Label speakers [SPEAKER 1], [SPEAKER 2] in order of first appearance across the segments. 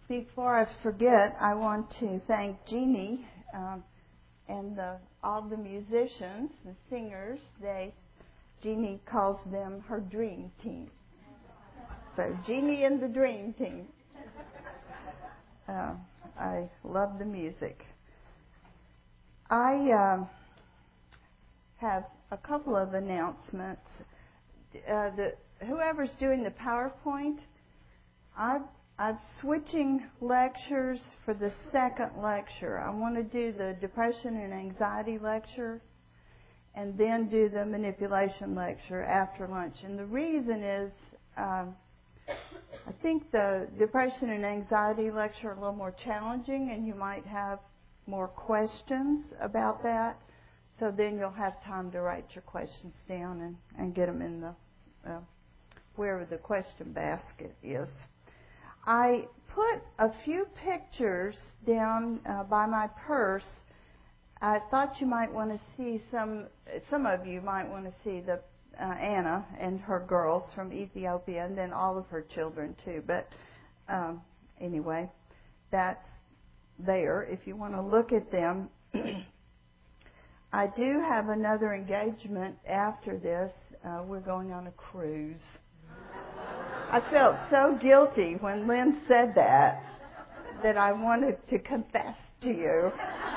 [SPEAKER 1] Before I forget, I want to thank Jeannie and all the musicians, the singers. Jeannie calls them her dream team. So Jeannie and the dream team. I love the music. I have a couple of announcements. Whoever's doing the PowerPoint, I'm switching lectures for the second lecture. I want to do the depression and anxiety lecture and then do the manipulation lecture after lunch. And the reason is I think the depression and anxiety lecture are a little more challenging and you might have more questions about that. So then you'll have time to write your questions down and get them in the wherever the question basket is. I put a few pictures down by my purse. I thought you might want to see some of you might want to see the Anna and her girls from Ethiopia, and then all of her children too. But anyway, that's there if you want to look at them. I do have another engagement after this. We're going on a cruise. I felt so guilty when Lynn said that I wanted to confess to you.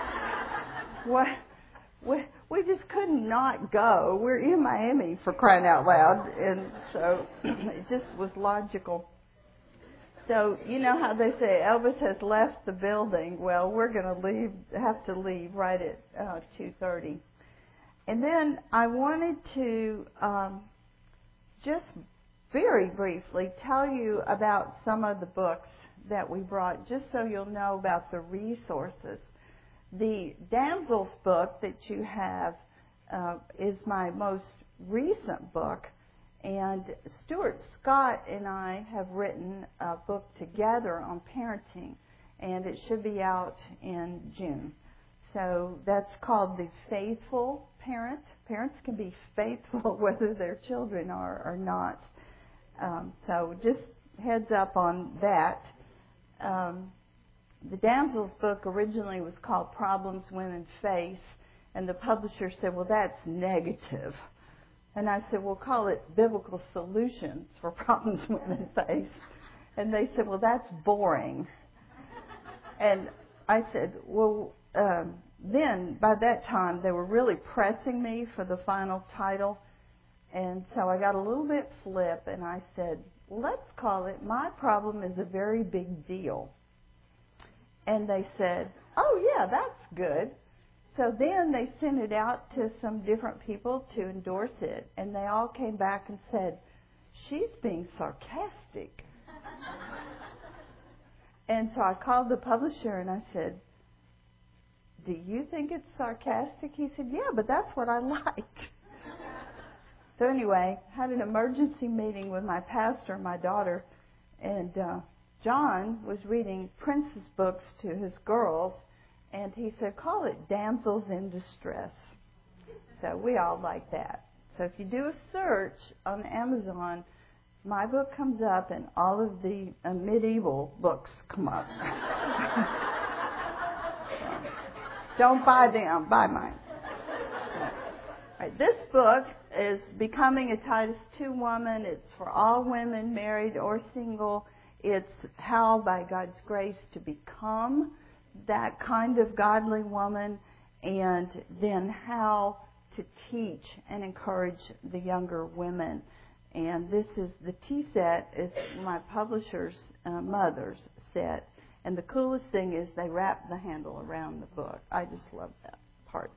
[SPEAKER 1] We just could not go. We're in Miami, for crying out loud, and so it just was logical. So you know how they say Elvis has left the building. Well, we're going to have to leave right at 2:30. And then I wanted to just very briefly tell you about some of the books that we brought, just so you'll know about the resources. The Damsels book that you have is my most recent book, and Stuart Scott and I have written a book together on parenting, and it should be out in June. So that's called The Faithful Parent. Parents can be faithful whether their children are or not. So just heads up on that. The Damsels book originally was called Problems Women Face, and the publisher said, well, that's negative. And I said, well, call it Biblical Solutions for Problems Women Face. And they said, well, that's boring. And I said, well, then by that time they were really pressing me for the final title. And so I got a little bit flip, and I said, let's call it My Problem is a Very Big Deal. And they said, oh, yeah, that's good. So then they sent it out to some different people to endorse it, and they all came back and said, she's being sarcastic. And so I called the publisher, and I said, do you think it's sarcastic? He said, yeah, but that's what I like. So anyway, had an emergency meeting with my pastor and my daughter, and John was reading Prince's books to his girls, and he said, call it Damsels in Distress. So we all like that. So if you do a search on Amazon, my book comes up, and all of the medieval books come up. Don't buy them, buy mine. Right, this book is Becoming a Titus II Woman. It's for all women, married or single. It's how, by God's grace, to become that kind of godly woman, and then how to teach and encourage the younger women. And this is the T set, is my publisher's mother's set. And the coolest thing is they wrap the handle around the book. I just love that part.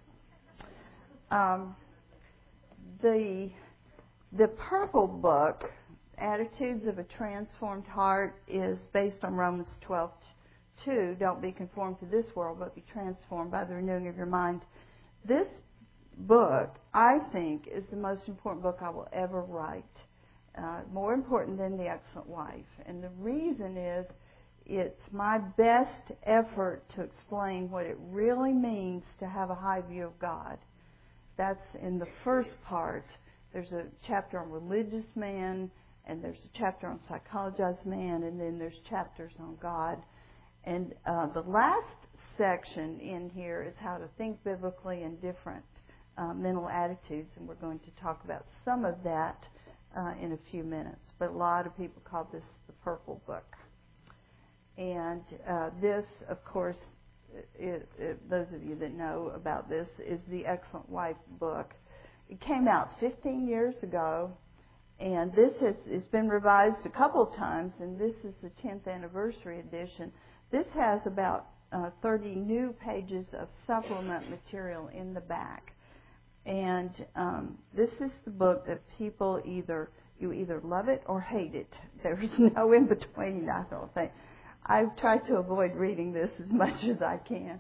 [SPEAKER 1] The purple book, Attitudes of a Transformed Heart, is based on Romans 12:2. Don't be conformed to this world, but be transformed by the renewing of your mind. This book, I think, is the most important book I will ever write. More important than The Excellent Wife. And the reason is, it's my best effort to explain what it really means to have a high view of God. That's in the first part. There's a chapter on religious man, and there's a chapter on psychologized man, and then there's chapters on God. And the last section in here is how to think biblically in different mental attitudes, and we're going to talk about some of that in a few minutes. But a lot of people call this the Purple Book. And this, of course, those of you that know about this, is the Excellent Wife book. It came out 15 years ago, and this has been revised a couple of times, and this is the 10th anniversary edition. This has about 30 new pages of supplement material in the back. And this is the book that people you either love it or hate it. There's no in between, I don't think. I've tried to avoid reading this as much as I can.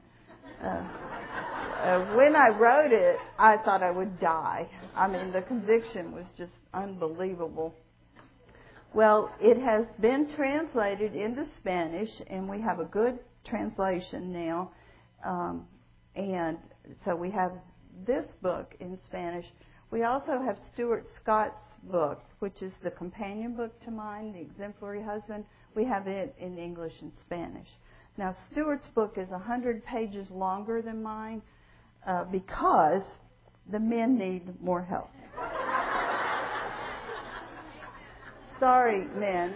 [SPEAKER 1] When I wrote it, I thought I would die. I mean, the conviction was just unbelievable. Well, it has been translated into Spanish, and we have a good translation now. And so we have this book in Spanish. We also have Stuart Scott's book, which is the companion book to mine, The Exemplary Husband. We have it in English and Spanish. Now, Stuart's book is 100 pages longer than mine because the men need more help. Sorry, men.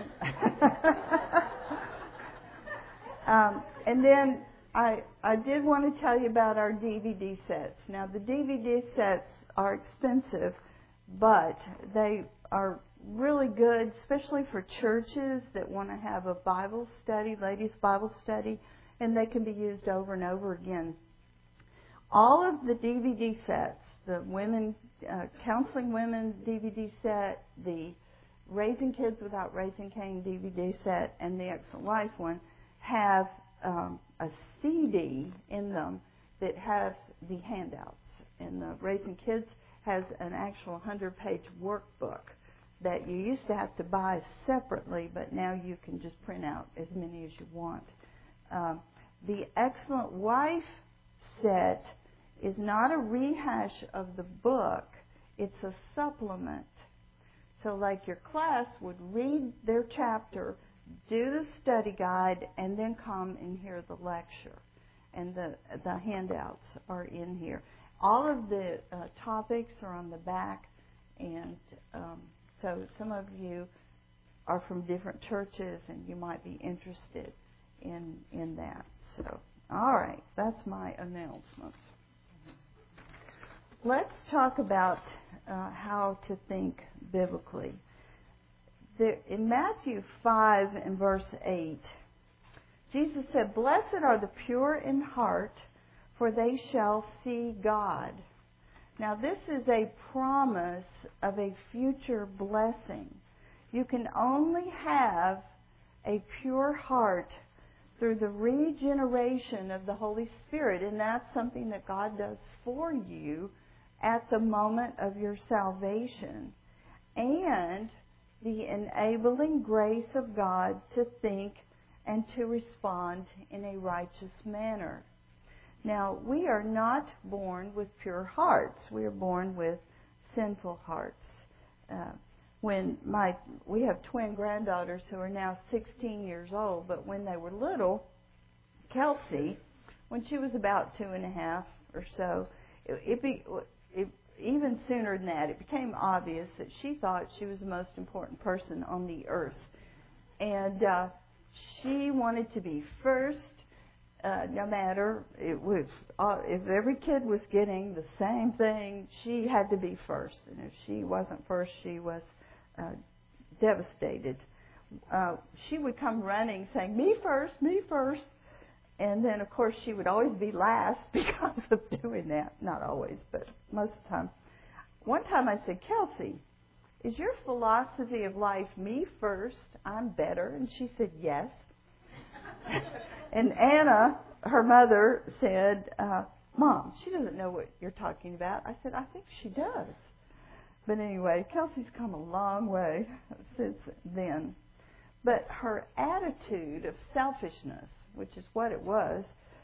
[SPEAKER 1] And then I did want to tell you about our DVD sets. Now, the DVD sets are expensive, but they are really good, especially for churches that want to have a Bible study, ladies' Bible study, and they can be used over and over again. All of the DVD sets, the women, Counseling Women DVD set, the Raising Kids Without Raising Cain DVD set, and the Excellent Wife one, have a CD in them that has the handouts. And the Raising Kids has an actual 100-page workbook that you used to have to buy separately, but now you can just print out as many as you want. The Excellent Wife set is not a rehash of the book. It's a supplement. So like your class would read their chapter, do the study guide, and then come and hear the lecture. And the handouts are in here. All of the topics are on the back, and so some of you are from different churches, and you might be interested in that. So, all right, that's my announcements. Let's talk about how to think biblically. In Matthew 5 and verse 8, Jesus said, "Blessed are the pure in heart, for they shall see God." Now, this is a promise of a future blessing. You can only have a pure heart through the regeneration of the Holy Spirit, and that's something that God does for you at the moment of your salvation, and the enabling grace of God to think and to respond in a righteous manner. Now, we are not born with pure hearts. We are born with sinful hearts. We have twin granddaughters who are now 16 years old, but when they were little, Kelsey, when she was about 2.5 or so, even sooner than that, it became obvious that she thought she was the most important person on the earth. And she wanted to be first, no matter if every kid was getting the same thing, she had to be first. And if she wasn't first, she was devastated. She would come running saying, "Me first, me first." And then, of course, she would always be last because of doing that. Not always, but most of the time. One time I said, "Kelsey, is your philosophy of life me first, I'm better?" And she said, "Yes." And Anna, her mother, said, "Mom, she doesn't know what you're talking about." I said, "I think she does." But anyway, Kelsey's come a long way since then. But her attitude of selfishness, which is what it was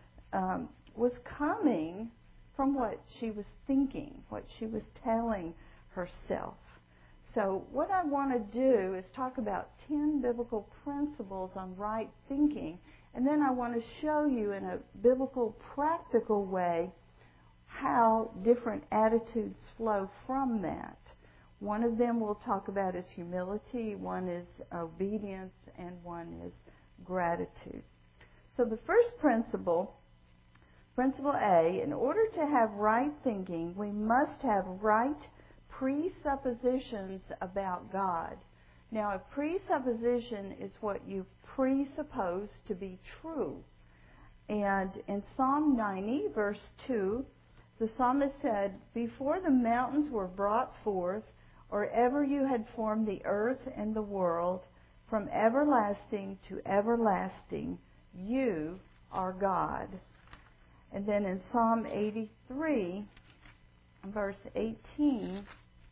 [SPEAKER 1] coming from what she was thinking, what she was telling herself. So what I want to do is talk about 10 biblical principles on right thinking, and then I want to show you in a biblical, practical way how different attitudes flow from that. One of them we'll talk about is humility, one is obedience, and one is gratitude. So the first principle, principle A, in order to have right thinking, we must have right presuppositions about God. Now, a presupposition is what you presuppose to be true. And in Psalm 90, verse 2, the psalmist said, "Before the mountains were brought forth, or ever you had formed the earth and the world, from everlasting to everlasting, you are God." And then in Psalm 83, verse 18,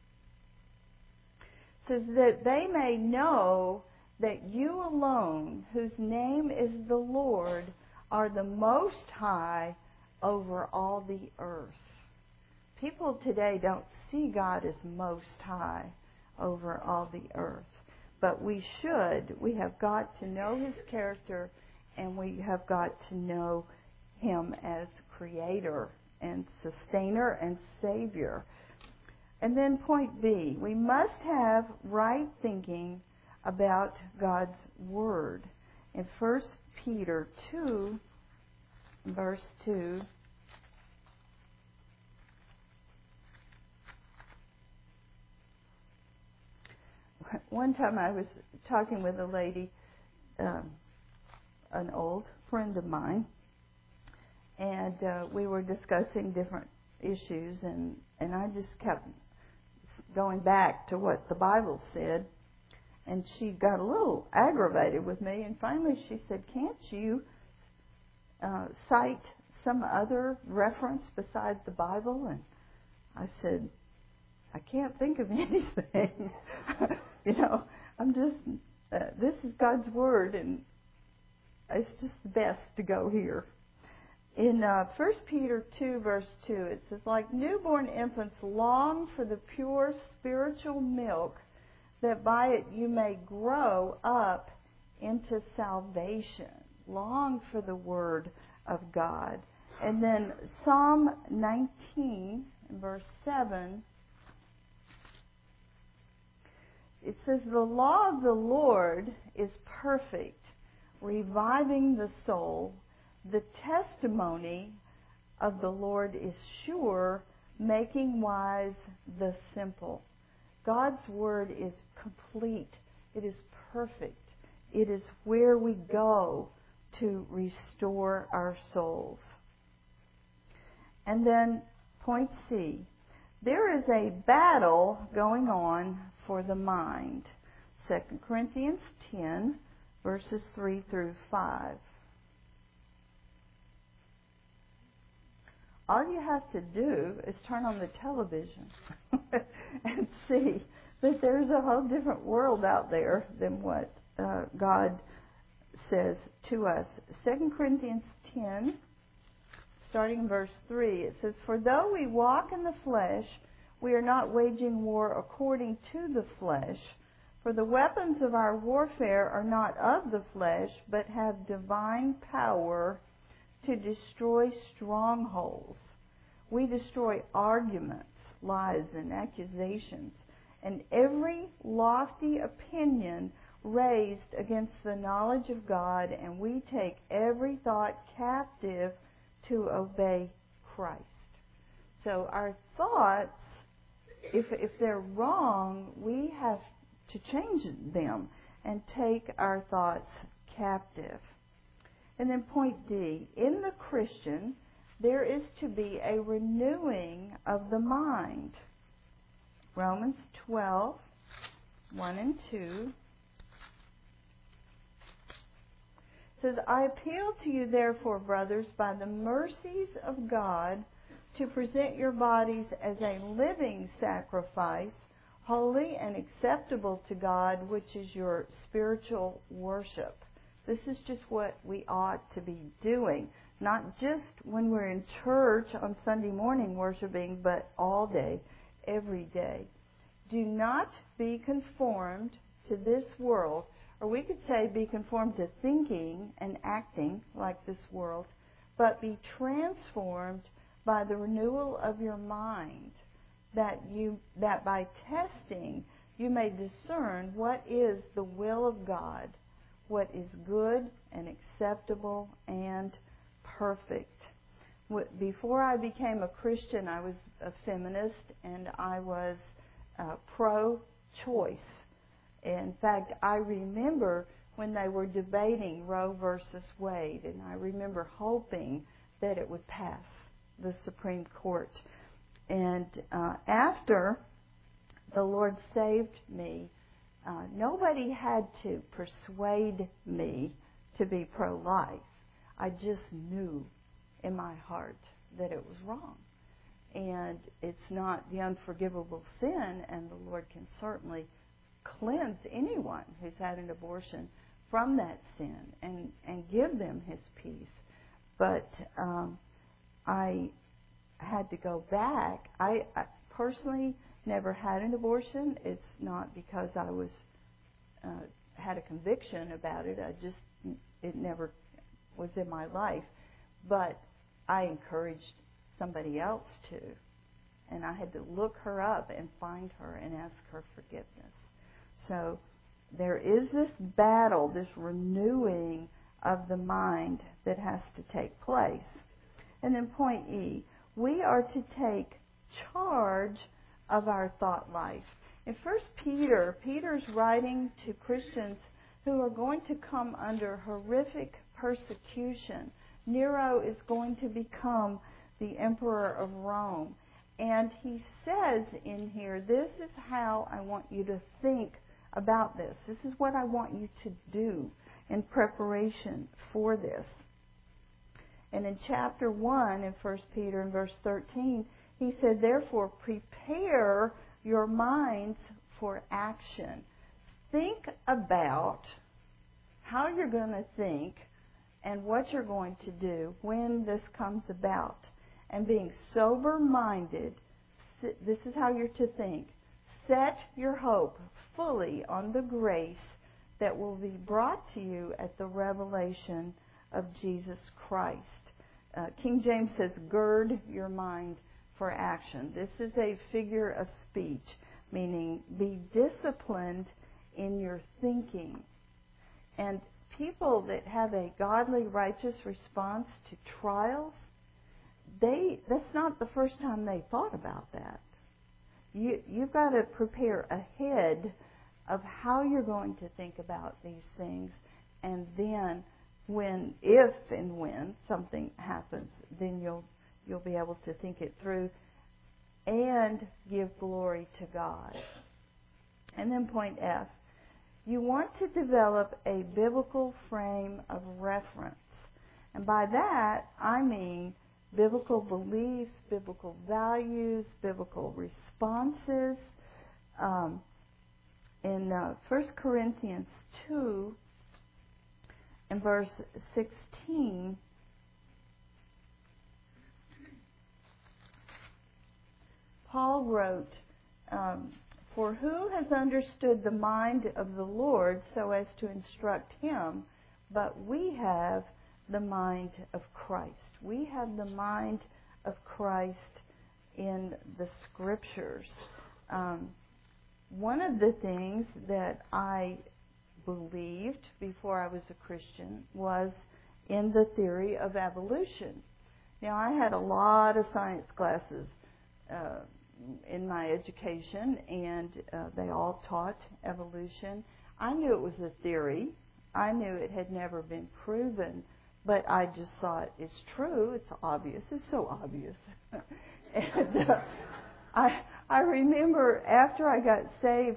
[SPEAKER 1] says that they may know that you alone, whose name is the Lord, are the Most High over all the earth. People today don't see God as Most High over all the earth. But we should. We have got to know His character, and we have got to know Him as Creator and Sustainer and Savior. And then point B, we must have right thinking about God's Word. In 1 Peter 2, verse 2, one time I was talking with a lady, an old friend of mine, and we were discussing different issues, and I just kept going back to what the Bible said, and she got a little aggravated with me, and finally she said, "Can't you cite some other reference besides the Bible?" And I said, "I can't think of anything." I'm just, this is God's Word, and it's just best to go here. In 1 Peter 2, verse 2, it says, "Like newborn infants, long for the pure spiritual milk, that by it you may grow up into salvation." Long for the Word of God. And then Psalm 19, verse 7, it says, "The law of the Lord is perfect, reviving the soul. The testimony of the Lord is sure, making wise the simple." God's Word is complete. It is perfect. It is where we go to restore our souls. And then point C, there is a battle going on for the mind. 2 Corinthians 10, verses 3 through 5. All you have to do is turn on the television and see that there's a whole different world out there than what God says to us. 2 Corinthians 10, starting in verse 3, it says, "For though we walk in the flesh, we are not waging war according to the flesh. For the weapons of our warfare are not of the flesh, but have divine power to destroy strongholds. We destroy arguments, lies, and accusations, and every lofty opinion raised against the knowledge of God, and we take every thought captive to obey Christ." So our thoughts, if they're wrong, we have to change them and take our thoughts captive. And then point D, in the Christian, there is to be a renewing of the mind. Romans 12, 1 and 2 says, "I appeal to you, therefore, brothers, by the mercies of God, to present your bodies as a living sacrifice, holy and acceptable to God, which is your spiritual worship." This is just what we ought to be doing. Not just when we're in church on Sunday morning worshiping, but all day, every day. do not be conformed to this world, or we could say be conformed to thinking and acting like this world, but be transformed by the renewal of your mind, that by testing you may discern what is the will of God, what is good and acceptable and perfect. Before I became a Christian, I was a feminist, and I was pro-choice. In fact, I remember when they were debating Roe versus Wade, and I remember hoping that it would pass the Supreme Court. And after the Lord saved me, nobody had to persuade me to be pro-life. I just knew in my heart that it was wrong. And it's not the unforgivable sin, and the Lord can certainly cleanse anyone who's had an abortion from that sin and give them His peace. But I had to go back. I personally never had an abortion. It's not because I was had a conviction about it. It never was in my life. But I encouraged somebody else to, and I had to look her up and find her and ask her forgiveness. So there is this battle, this renewing of the mind that has to take place. And then point E, we are to take charge of our thought life. In 1 Peter, Peter's writing to Christians who are going to come under horrific persecution. Nero is going to become the emperor of Rome. And he says in here, this is how I want you to think about this. This is what I want you to do in preparation for this. And in chapter 1 in 1 Peter in verse 13, he said, therefore, prepare your minds for action. Think about how you're going to think and what you're going to do when this comes about. And being sober-minded, this is how you're to think. Set your hope fully on the grace that will be brought to you at the revelation of Jesus Christ. King James says, gird your mind for action. This is a figure of speech, meaning be disciplined in your thinking. And people that have a godly, righteous response to trials, that's not the first time they thought about that. You've got to prepare ahead of how you're going to think about these things, and then if and when something happens, then you'll be able to think it through and give glory to God. And then point F, you want to develop a biblical frame of reference. And by that, I mean biblical beliefs, biblical values, biblical responses. In 1 Corinthians 2, in verse 16, Paul wrote, for who has understood the mind of the Lord so as to instruct him? But we have the mind of Christ. We have the mind of Christ in the Scriptures. One of the things that I believed before I was a Christian was in the theory of evolution. Now, I had a lot of science classes in my education, and they all taught evolution. I knew it was a theory. I knew it had never been proven, but I just thought, it's true, it's obvious, it's so obvious. And I remember after I got saved,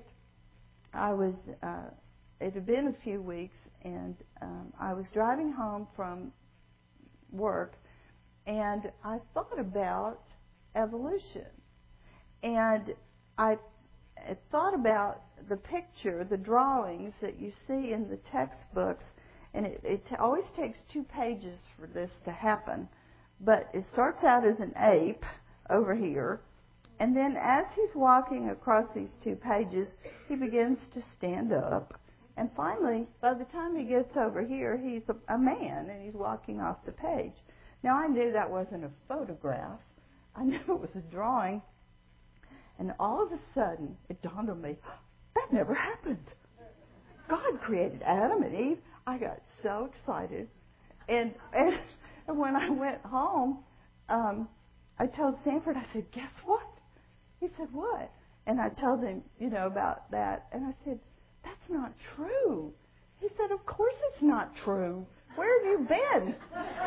[SPEAKER 1] it had been a few weeks, and I was driving home from work, and I thought about evolution. And I thought about the picture, the drawings that you see in the textbooks, and it always takes 2 pages for this to happen. But it starts out as an ape over here, And then as he's walking across these 2 pages, he begins to stand up. And finally, by the time he gets over here, he's a man, and he's walking off the page. Now, I knew that wasn't a photograph. I knew it was a drawing. And all of a sudden, it dawned on me, that never happened. God created Adam and Eve. I got so excited. And when I went home, I told Sanford, I said, guess what? He said, what? And I told him, about that. And I said, that's not true. He said, of course it's not true. Where have you been?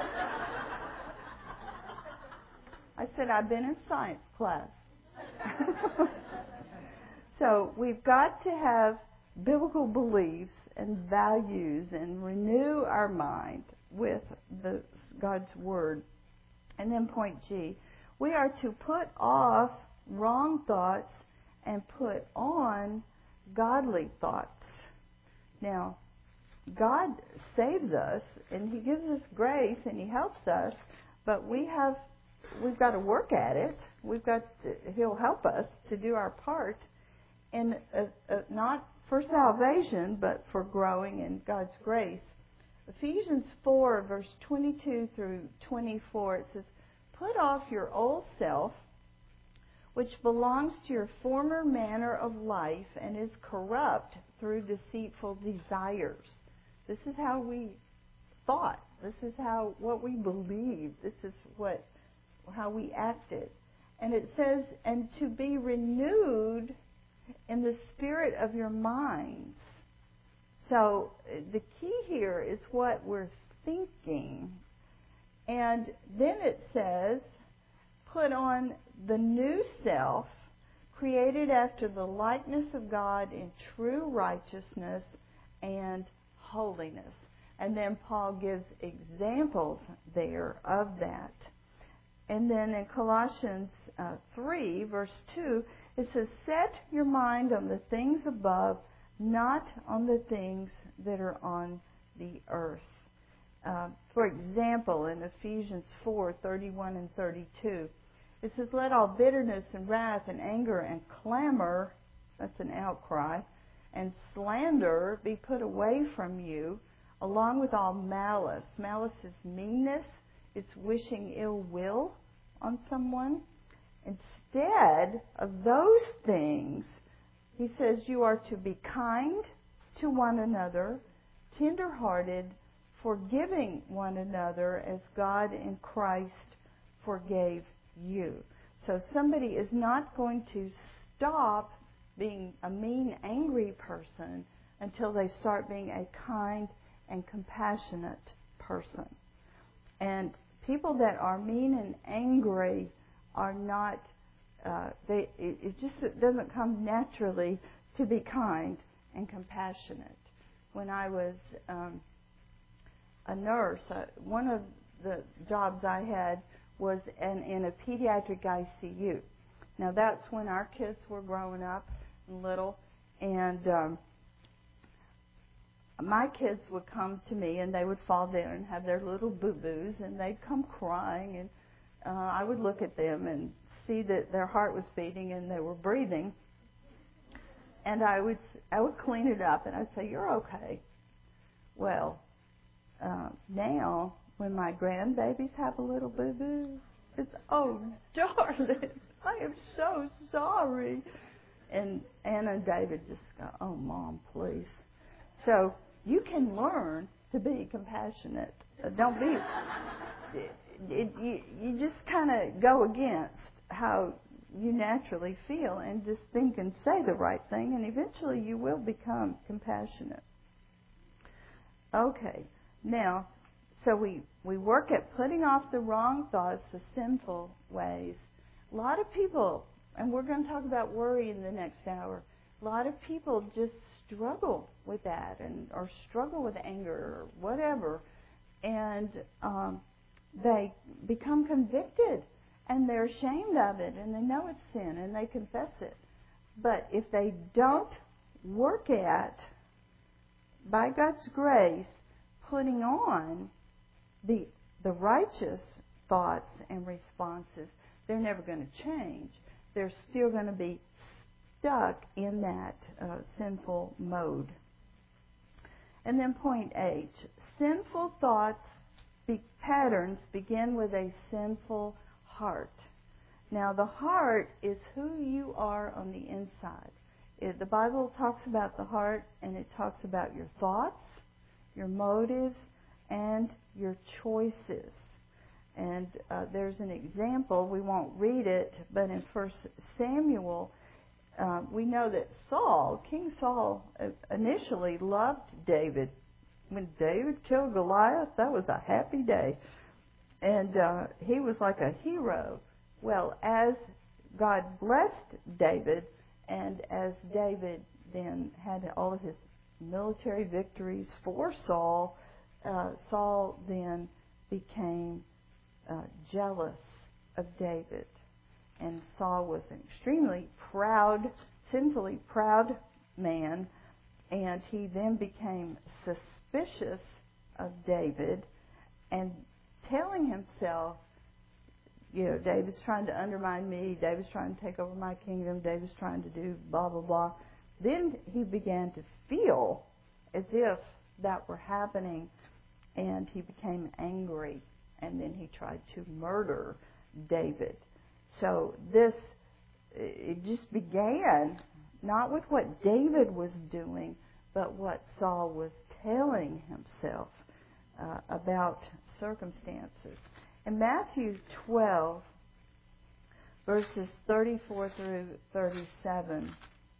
[SPEAKER 1] I said, I've been in science class. So we've got to have biblical beliefs and values and renew our mind with God's Word. And then point G, we are to put off wrong thoughts and put on godly thoughts. Now, God saves us, and He gives us grace, and He helps us, but we've got to work at it. He'll help us to do our part, and not for salvation, but for growing in God's grace. Ephesians 4, verse 22 through 24, it says, put off your old self, which belongs to your former manner of life and is corrupt through deceitful desires. This is how we thought. This is what we believed. This is how we acted. And it says, and to be renewed in the spirit of your minds. So the key here is what we're thinking. And then it says, put on the new self, created after the likeness of God in true righteousness and holiness. And then Paul gives examples there of that. And then in Colossians 3, verse 2, it says, set your mind on the things above, not on the things that are on the earth. For example, in Ephesians 4, 31 and 32, it says, let all bitterness and wrath and anger and clamor, that's an outcry, and slander be put away from you, along with all malice. Malice is meanness. It's wishing ill will on someone. Instead of those things, he says you are to be kind to one another, tender-hearted, forgiving one another as God in Christ forgave you. So somebody is not going to stop being a mean, angry person until they start being a kind and compassionate person. And people that are mean and angry are not, it just doesn't come naturally to be kind and compassionate. When I was a nurse, one of the jobs I had was in a pediatric ICU. Now that's when our kids were growing up and little, and my kids would come to me and they would fall down and have their little boo-boos, and they'd come crying, and I would look at them and see that their heart was beating and they were breathing, and I would clean it up and I'd say, you're okay. Well, now when my grandbabies have a little boo-boo, it's, oh, darling, I am so sorry. And Anna and David just go, oh, Mom, please. So you can learn to be compassionate. Don't be, you just kind of go against how you naturally feel and just think and say the right thing, and eventually you will become compassionate. Okay, now, so we work at putting off the wrong thoughts, the sinful ways. A lot of people, and we're going to talk about worry in the next hour, a lot of people just struggle with that, or struggle with anger or whatever, and they become convicted, and they're ashamed of it, and they know it's sin, and they confess it. But if they don't work at, by God's grace, putting on the righteous thoughts and responses, they're never going to change. they're still going to be stuck in that sinful mode. And then point H, sinful thoughts, patterns begin with a sinful heart. Now, the heart is who you are on the inside. The Bible talks about the heart, and it talks about your thoughts, your motives, and your choices. And there's an example. We won't read it, but in 1 Samuel, we know that King Saul, initially loved David. When David killed Goliath, that was a happy day. And he was like a hero. Well, as God blessed David, and as David then had all of his military victories for Saul, Saul then became jealous of David. And Saul was an extremely proud, sinfully proud man, and he then became suspicious of David and telling himself, David's trying to undermine me, David's trying to take over my kingdom, David's trying to do blah, blah, blah. Then he began to feel as if that were happening, and he became angry, and then he tried to murder David. So it just began not with what David was doing, but what Saul was telling himself about circumstances. In Matthew 12, verses 34 through 37,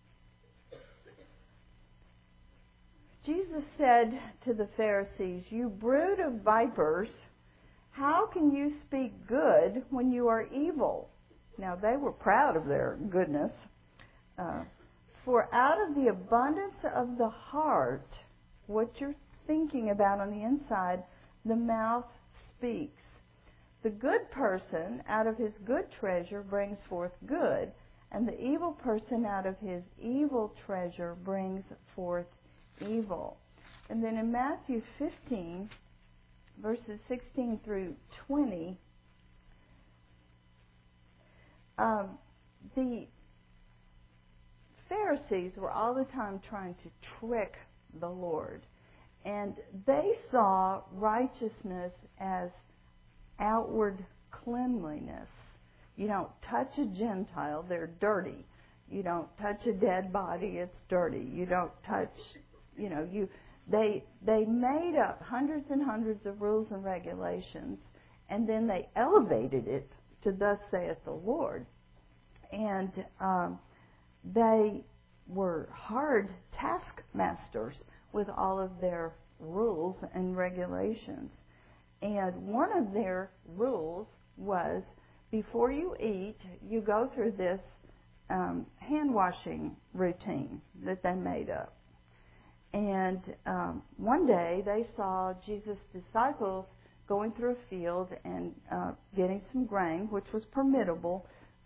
[SPEAKER 1] Jesus said to the Pharisees, "You brood of vipers, how can you speak good when you are evil?" Now, they were proud of their goodness. For out of the abundance of the heart, what you're thinking about on the inside, the mouth speaks. The good person out of his good treasure brings forth good, and the evil person out of his evil treasure brings forth evil. And then in Matthew 15, verses 16 through 20, the Pharisees were all the time trying to trick the Lord. And they saw righteousness as outward cleanliness. You don't touch a Gentile, they're dirty. You don't touch a dead body, it's dirty. You don't touch, they made up hundreds and hundreds of rules and regulations, and then they elevated it to "Thus saith the Lord." And they were hard taskmasters with all of their rules and regulations. And one of their rules was, before you eat, you go through this hand washing routine that they made up. And one day they saw Jesus' disciples going through a field and getting some grain, which was permissible?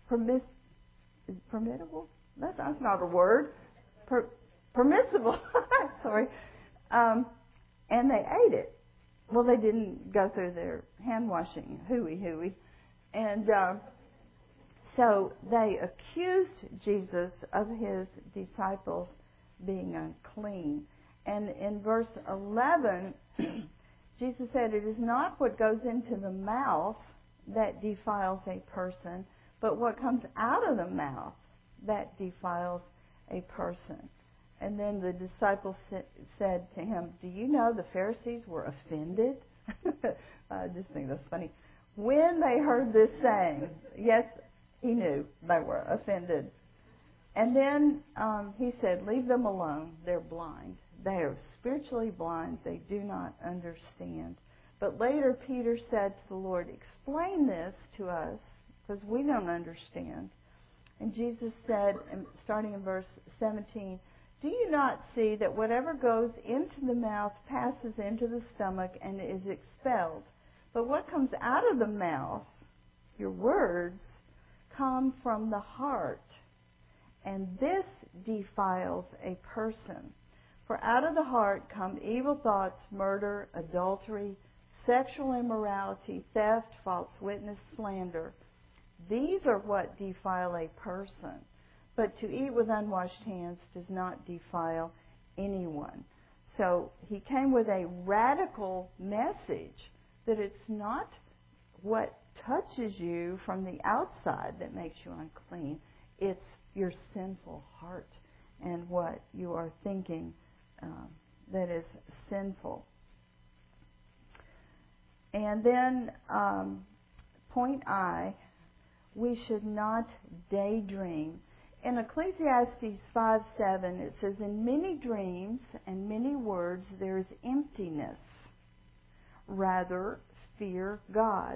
[SPEAKER 1] That's not a word. Permissible. Sorry. And they ate it. Well, they didn't go through their hand washing, hooey. And so they accused Jesus of his disciples being unclean. And in verse 11, Jesus said, "It is not what goes into the mouth that defiles a person, but what comes out of the mouth that defiles a person." And then the disciples said to him, "Do you know the Pharisees were offended?" I just think that's funny. When they heard this saying, yes, he knew they were offended. And then he said, "Leave them alone. They're blind. They are spiritually blind. They do not understand." But later Peter said to the Lord, "Explain this to us, because we don't understand." And Jesus said, starting in verse 17, "Do you not see that whatever goes into the mouth passes into the stomach and is expelled? But what comes out of the mouth, your words, come from the heart, and this defiles a person. For out of the heart come evil thoughts, murder, adultery, sexual immorality, theft, false witness, slander. These are what defile a person. But to eat with unwashed hands does not defile anyone. So he came with a radical message that it's not what touches you from the outside that makes you unclean. It's your sinful heart and what you are thinking that is sinful. And then point I, we should not daydream. In Ecclesiastes 5:7, it says, in many dreams and many words there is emptiness. Rather, fear God.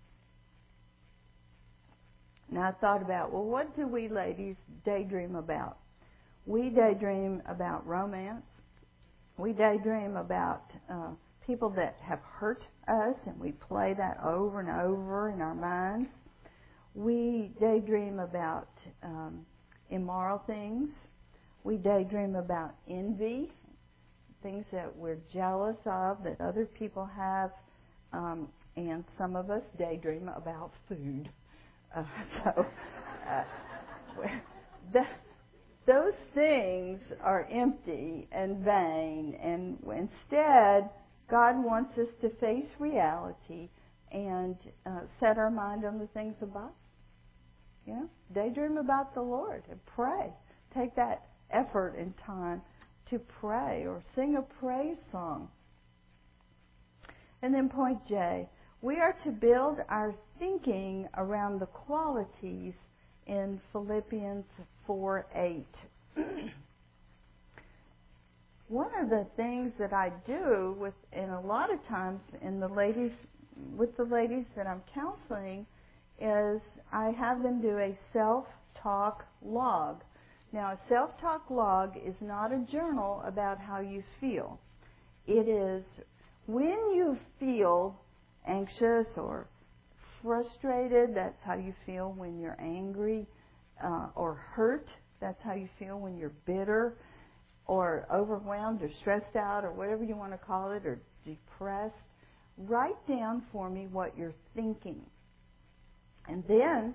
[SPEAKER 1] Now I thought about, well, what do we ladies daydream about? We daydream about romance. We daydream about people that have hurt us, and we play that over and over in our minds. We daydream about immoral things. We daydream about envy, things that we're jealous of that other people have, and some of us daydream about food. Those things are empty and vain, and instead, God wants us to face reality and set our mind on the things above. Daydream about the Lord and pray. Take that effort and time to pray or sing a praise song. And then point J, we are to build our thinking around the qualities in Philippians 4:8. One of the things that I do and a lot of times with the ladies that I'm counseling is I have them do a self-talk log. Now, a self-talk log is not a journal about how you feel. It is when you feel anxious or frustrated, that's how you feel when you're angry, or hurt, that's how you feel when you're bitter, or overwhelmed or stressed out or whatever you want to call it, or depressed. Write down for me what you're thinking. And then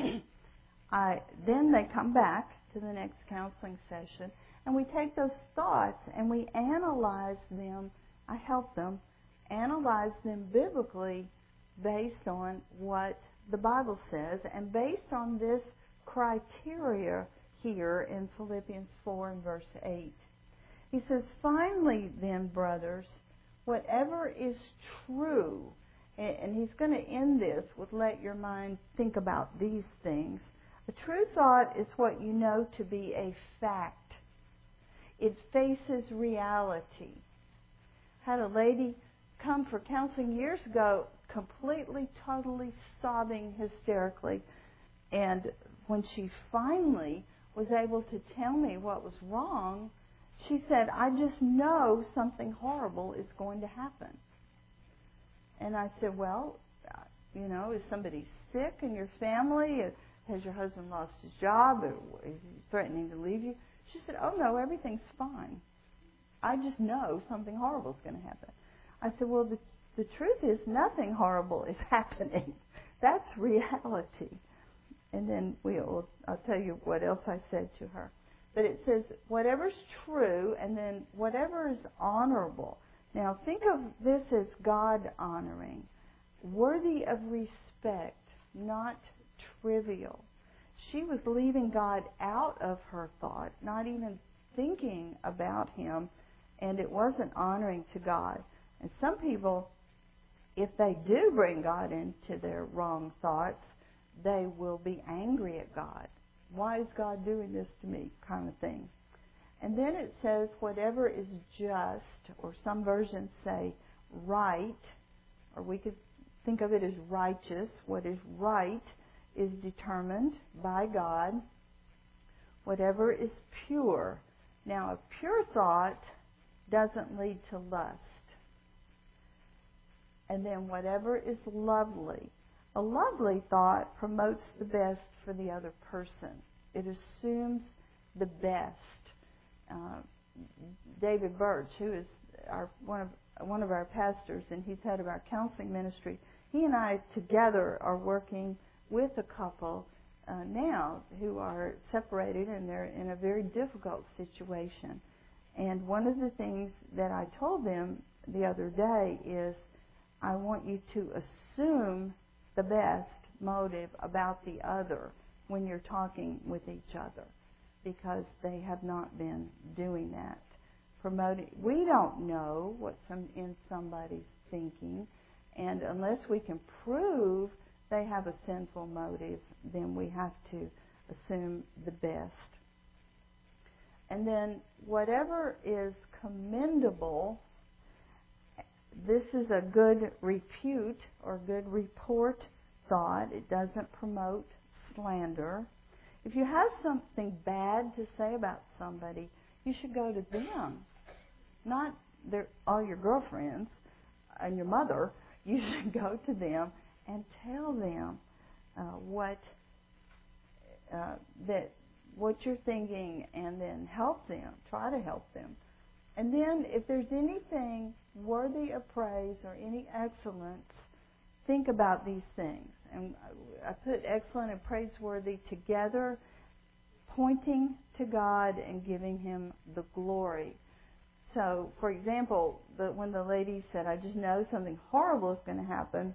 [SPEAKER 1] then they come back to the next counseling session, and we take those thoughts and we analyze them. I help them analyze them biblically based on what the Bible says and based on this criteria here in Philippians 4 and verse 8. He says, finally then, brothers, whatever is true, and he's going to end this with let your mind think about these things. A true thought is what you know to be a fact. It faces reality. Had a lady come for counseling years ago, completely, totally sobbing hysterically. And when she finally was able to tell me what was wrong, she said, I just know something horrible is going to happen. And I said, well, is somebody sick in your family? Has your husband lost his job? Is he threatening to leave you? She said, oh, no, everything's fine. I just know something horrible is going to happen. I said, well, the truth is nothing horrible is happening. That's reality. And then I'll tell you what else I said to her. But it says, whatever's true, and then whatever is honorable. Now, think of this as God-honoring, worthy of respect, not trivial. She was leaving God out of her thought, not even thinking about Him, and it wasn't honoring to God. And some people, if they do bring God into their wrong thoughts, they will be angry at God. Why is God doing this to me? Kind of thing. And then it says, whatever is just, or some versions say right, or we could think of it as righteous. What is right is determined by God. Whatever is pure. Now, a pure thought doesn't lead to lust. And then whatever is lovely. A lovely thought promotes the best for the other person. It assumes the best. David Birch, who is one of our pastors, and he's head of our counseling ministry, he and I together are working with a couple now who are separated and they're in a very difficult situation. And one of the things that I told them the other day is, I want you to assume the best motive about the other when you're talking with each other, because they have not been doing that. We don't know what's in somebody's thinking, and unless we can prove they have a sinful motive, then we have to assume the best. And then whatever is commendable, this is a good repute or good report thought. It doesn't promote slander. If you have something bad to say about somebody, you should go to them, not all your girlfriends and your mother. You should go to them and tell them what you're thinking, and then help them. Try to help them. And then if there's anything worthy of praise or any excellence, think about these things. And I put excellent and praiseworthy together, pointing to God and giving Him the glory. So, for example, when the lady said, I just know something horrible is going to happen,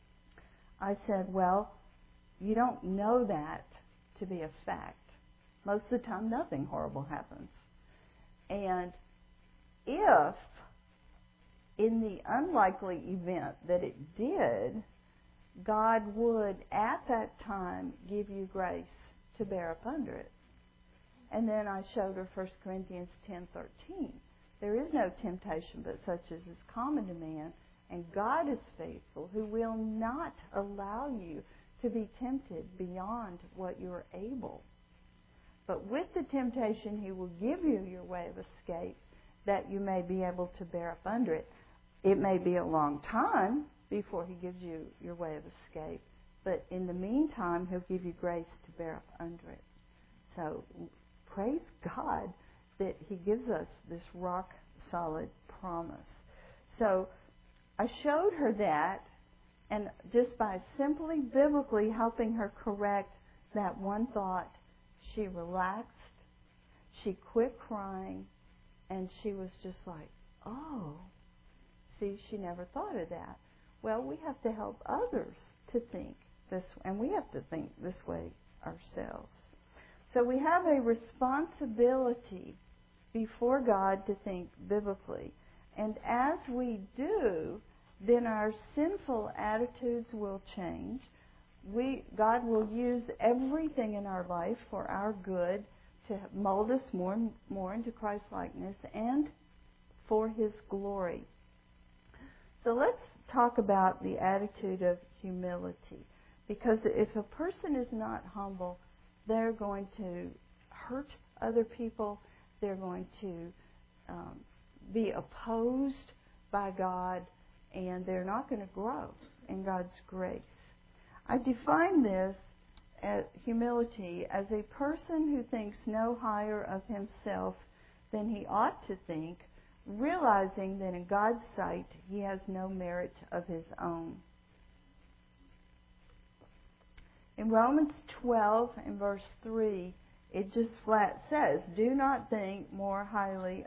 [SPEAKER 1] I said, well, you don't know that to be a fact. Most of the time, nothing horrible happens. And if, in the unlikely event that it did, God would, at that time, give you grace to bear up under it. And then I showed her 1 Corinthians 10:13. There is no temptation but such as is common to man, and God is faithful, who will not allow you to be tempted beyond what you are able. But with the temptation, He will give you your way of escape, that you may be able to bear up under it. It may be a long time before He gives you your way of escape, but in the meantime, He'll give you grace to bear up under it. So praise God that He gives us this rock-solid promise. So I showed her that, and just by simply biblically helping her correct that one thought, she relaxed, she quit crying, and she was just like, oh, see, she never thought of that. Well, we have to help others to think this, and we have to think this way ourselves. So we have a responsibility before God to think biblically. And as we do, then our sinful attitudes will change. God will use everything in our life for our good, to mold us more and more into Christ-likeness and for His glory. So let's talk about the attitude of humility. Because if a person is not humble, they're going to hurt other people. They're going to be opposed by God, and they're not going to grow in God's grace. I define this as humility as a person who thinks no higher of himself than he ought to think, realizing that in God's sight he has no merit of his own. In Romans 12 and verse 3, it just flat says, do not think more higher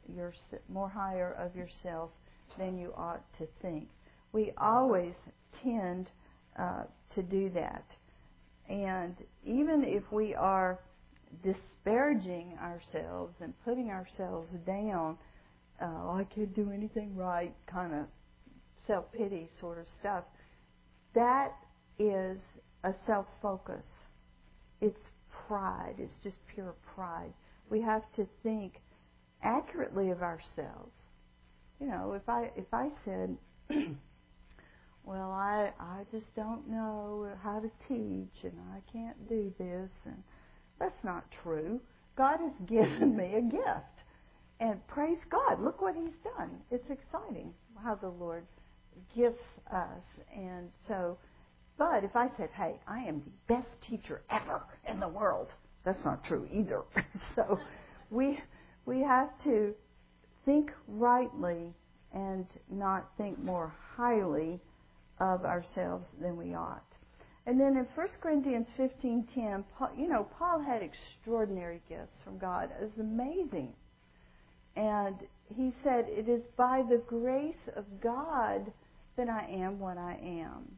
[SPEAKER 1] of yourself than you ought to think. We always tend to do that. And even if we are disparaging ourselves and putting ourselves down, I can't do anything right, kind of self-pity sort of stuff, that is a self-focus. It's pride. It's just pure pride. We have to think accurately of ourselves. You know, if I said, well, I just don't know how to teach, and I can't do this, and that's not true. God has given me a gift. And praise God, look what He's done. It's exciting how the Lord gifts us. And so, but if I said, hey, I am the best teacher ever in the world, that's not true either. So we have to think rightly and not think more highly of ourselves than we ought. And then in 1 Corinthians 15:10, Paul had extraordinary gifts from God. It was amazing. And he said, it is by the grace of God that I am what I am.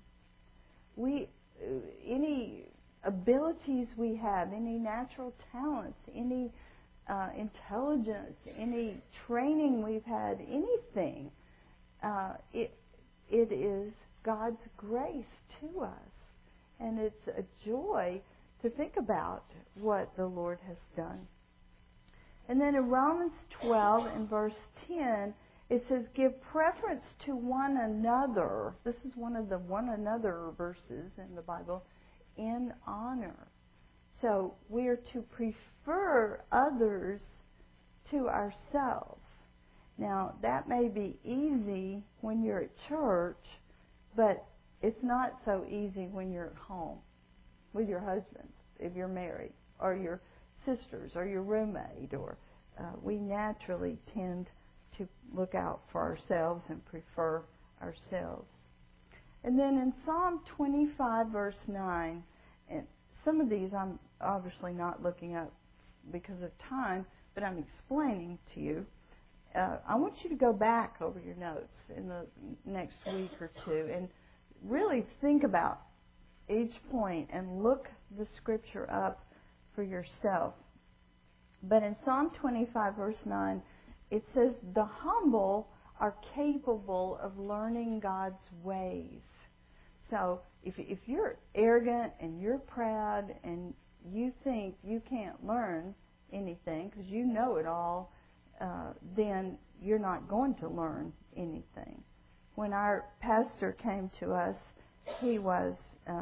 [SPEAKER 1] Any abilities we have, any natural talents, any intelligence, any training we've had, anything, it is God's grace to us. And it's a joy to think about what the Lord has done. And then in Romans 12 and verse 10, it says, give preference to one another. This is one of the one another verses in the Bible, in honor. So we are to prefer others to ourselves. Now, that may be easy when you're at church, but it's not so easy when you're at home with your husband, if you're married, or your sisters, or your roommate, or we naturally tend to look out for ourselves and prefer ourselves. And then in Psalm 25, verse 9, and some of these I'm obviously not looking up because of time, but I'm explaining to you. I want you to go back over your notes in the next week or two and really think about each point and look the scripture up for yourself. But in Psalm 25, verse 9, it says, the humble are capable of learning God's ways. So if you're arrogant and you're proud and you think you can't learn anything because you know it all, then you're not going to learn anything. When our pastor came to us, he was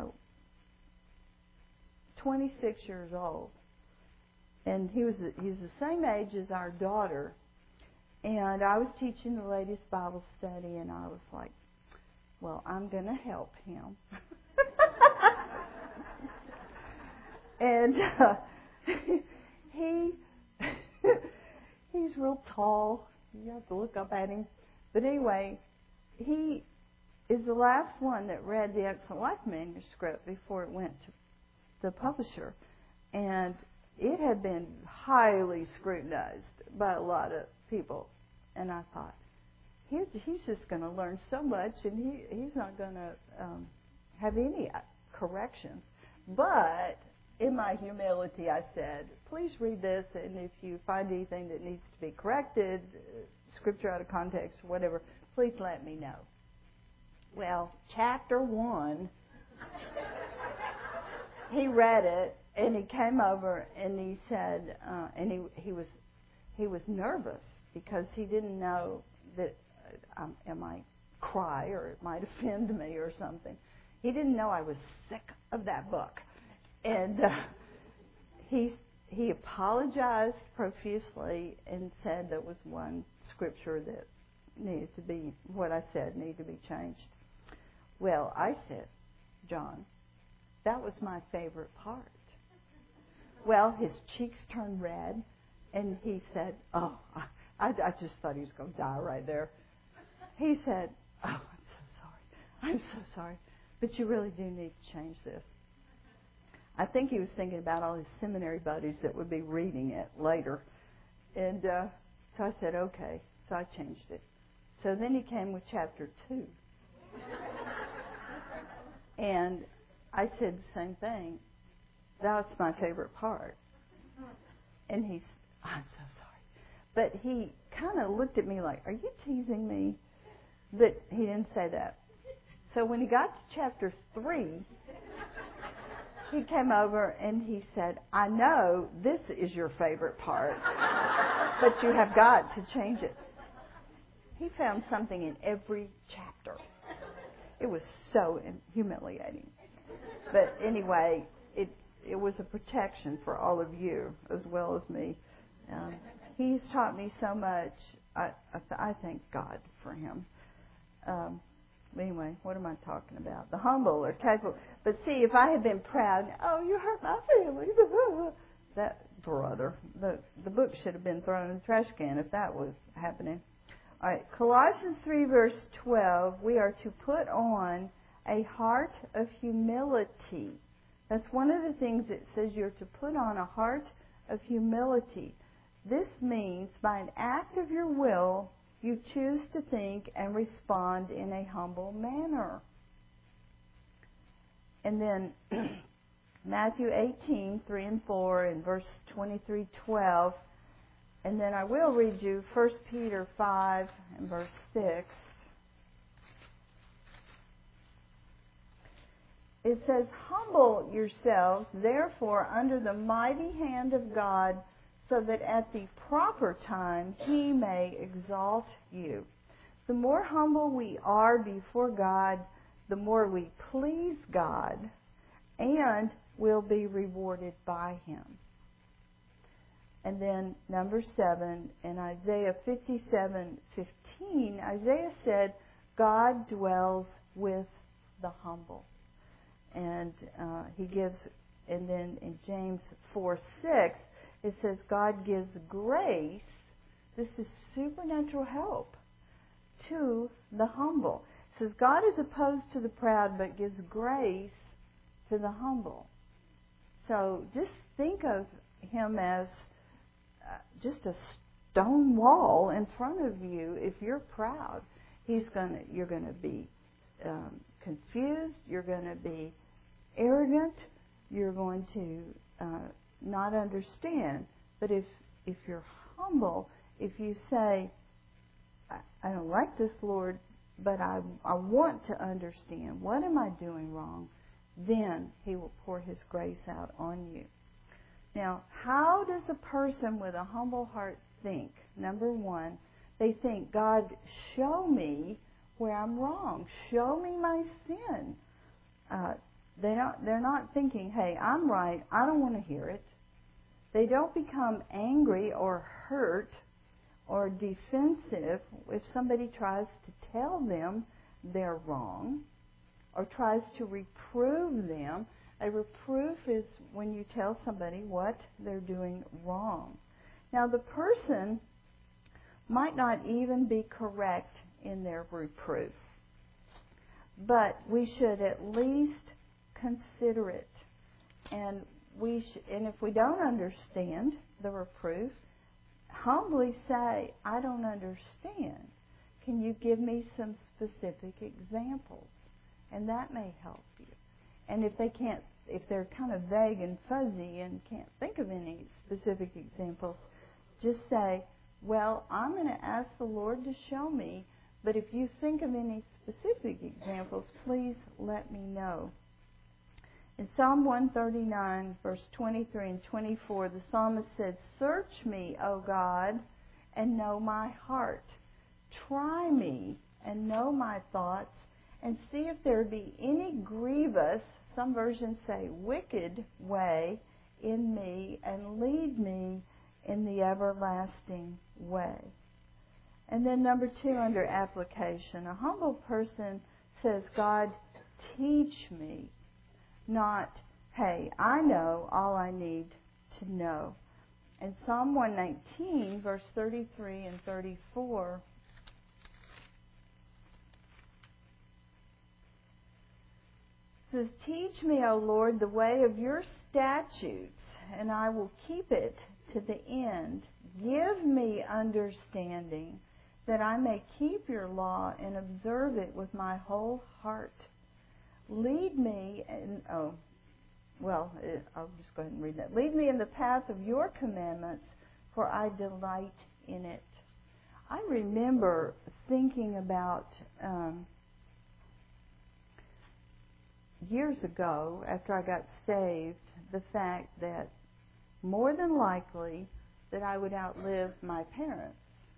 [SPEAKER 1] 26 years old. And he's the same age as our daughter. And I was teaching the ladies' Bible study, and I was like, well, I'm going to help him. And he's real tall. You have to look up at him. But anyway, he is the last one that read the Excellent Life manuscript before it went to the publisher. And it had been highly scrutinized by a lot of people. And I thought, he's just going to learn so much, and he's not going to have any corrections. But in my humility, I said, please read this, and if you find anything that needs to be corrected, scripture out of context, whatever, please let me know. Well, chapter 1, he read it, and he came over, and he said, and he was nervous because he didn't know that I might cry or it might offend me or something. He didn't know I was sick of that book. And he apologized profusely and said there was one scripture that needed to be, what I said needed to be changed. Well, I said, John, that was my favorite part. Well, his cheeks turned red, and he said, oh, I just thought he was going to die right there. He said, oh, I'm so sorry, but you really do need to change this. I think he was thinking about all his seminary buddies that would be reading it later. And so I said, okay. So I changed it. So then he came with chapter 2. And I said the same thing. That's my favorite part. And I'm so sorry. But he kind of looked at me like, are you teasing me? But he didn't say that. So when he got to chapter 3, he came over and he said, I know this is your favorite part, but you have got to change it. He found something in every chapter. It was so humiliating. But anyway, it was a protection for all of you as well as me. He's taught me so much. I thank God for him. Anyway, what am I talking about? The humble are capable. But see, if I had been proud, oh, you hurt my feelings. That brother, the book should have been thrown in the trash can if that was happening. All right, Colossians 3, verse 12, we are to put on A heart of humility. That's one of the things it says you're to put on, a heart of humility. This means by an act of your will, you choose to think and respond in a humble manner. And then Matthew 18, 3 and 4, and verse 23, 12. And then I will read you 1 Peter 5 and verse 6. It says, "Humble yourselves, therefore, under the mighty hand of God, so that at the proper time He may exalt you." The more humble we are before God, the more we please God, and will be rewarded by Him. And then number 7, in Isaiah 57:15, Isaiah said, God dwells with the humble. And he gives, and then in James 4:6, it says God gives grace. This is supernatural help to the humble. It says God is opposed to the proud, but gives grace to the humble. So just think of Him as just a stone wall in front of you. If you're proud, you're going to be confused. You're going to be arrogant. You're going to not understand. But if you're humble, if you say, I don't like this, Lord, but I want to understand. What am I doing wrong? Then He will pour His grace out on you. Now, how does a person with a humble heart think? Number 1, they think, God, show me where I'm wrong. Show me my sin. They're not thinking, hey, I'm right. I don't want to hear it. They don't become angry or hurt or defensive if somebody tries to tell them they're wrong or tries to reprove them. A reproof is when you tell somebody what they're doing wrong. Now, the person might not even be correct in their reproof, but we should at least consider it. And if we don't understand the reproof, humbly say, I don't understand. Can you give me some specific examples? And that may help you. And if they're kind of vague and fuzzy and can't think of any specific examples, just say, well, I'm going to ask the Lord to show me, but if you think of any specific examples, please let me know. In Psalm 139, verse 23 and 24, the psalmist said, Search me, O God, and know my heart. Try me and know my thoughts, and see if there be any grievous, some versions say wicked way in me, and lead me in the everlasting way. And then number 2, under application, a humble person says, God, teach me. Not, hey, I know all I need to know. In Psalm 119, verse 33 and 34, it says, Teach me, O Lord, the way of your statutes, and I will keep it to the end. Give me understanding, that I may keep your law and observe it with my whole heart. Lead me, I'll just go ahead and read that. Lead me in the path of your commandments, for I delight in it. I remember thinking about years ago, after I got saved, the fact that more than likely that I would outlive my parents.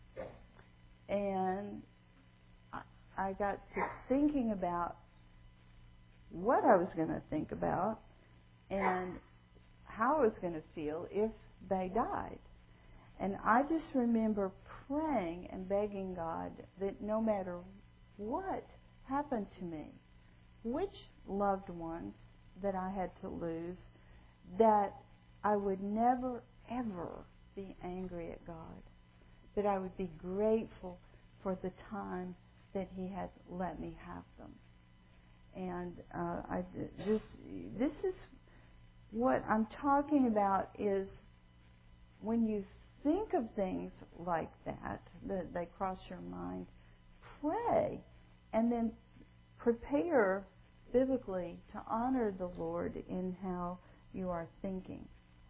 [SPEAKER 1] And I got to thinking about what I was going to think about and how I was going to feel if they died. And I just remember praying and begging God that no matter what happened to me, which loved ones that I had to lose, that I would never, ever be angry at God. That I would be grateful for the time that He had let me have them. And this is what I'm talking about, is when you think of things like that they cross your mind, pray, and then prepare biblically to honor the Lord in how you are thinking.